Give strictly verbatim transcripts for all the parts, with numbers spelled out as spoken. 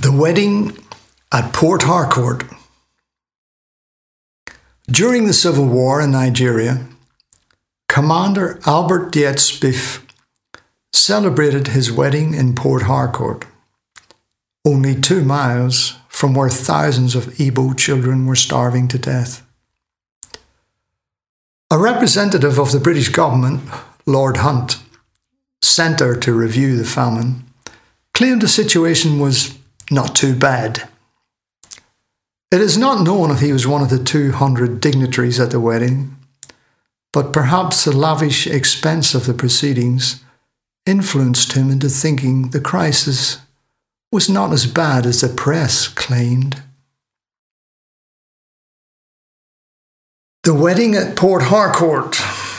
The wedding at Port Harcourt. During the Civil War in Nigeria, Commander Albert Dietz Biff celebrated his wedding in Port Harcourt, only two miles from where thousands of Igbo children were starving to death. A representative of the British government, Lord Hunt, sent there to review the famine, claimed the situation was not too bad. It is not known if he was one of the two hundred dignitaries at the wedding, but perhaps the lavish expense of the proceedings influenced him into thinking the crisis was not as bad as the press claimed. The wedding at Port Harcourt.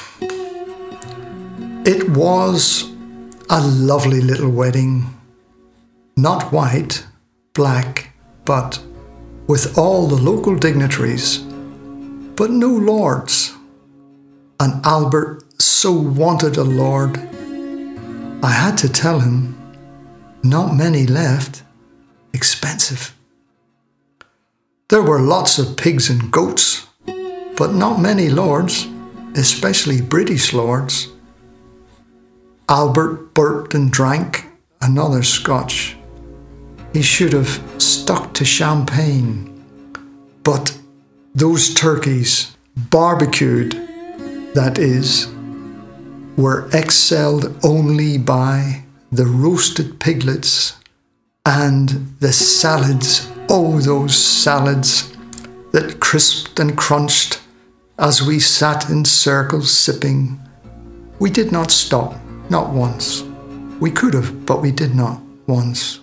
It was a lovely little wedding, not white, black, but with all the local dignitaries, but no lords. And Albert so wanted a lord, I had to tell him, not many left, expensive. There were lots of pigs and goats, but not many lords, especially British lords. Albert burped and drank another scotch. He should have stuck to champagne. But those turkeys, barbecued, that is, were excelled only by the roasted piglets and the salads. Oh, those salads that crisped and crunched as we sat in circles sipping. We did not stop, not once. We could have, but we did not once.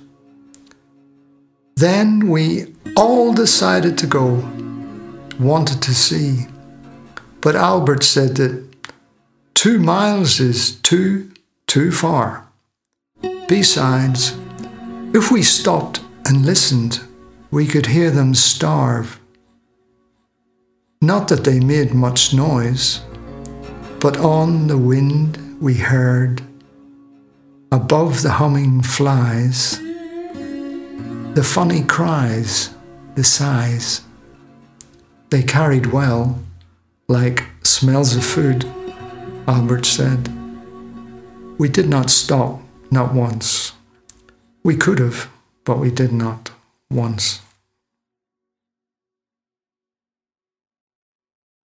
Then we all decided to go, wanted to see. But Albert said that two miles is too, too far. Besides, if we stopped and listened, we could hear them starve. Not that they made much noise, but on the wind we heard, above the humming flies, the funny cries, the sighs. They carried well, like smells of food, Albert said. We did not stop, not once. We could have, but we did not once.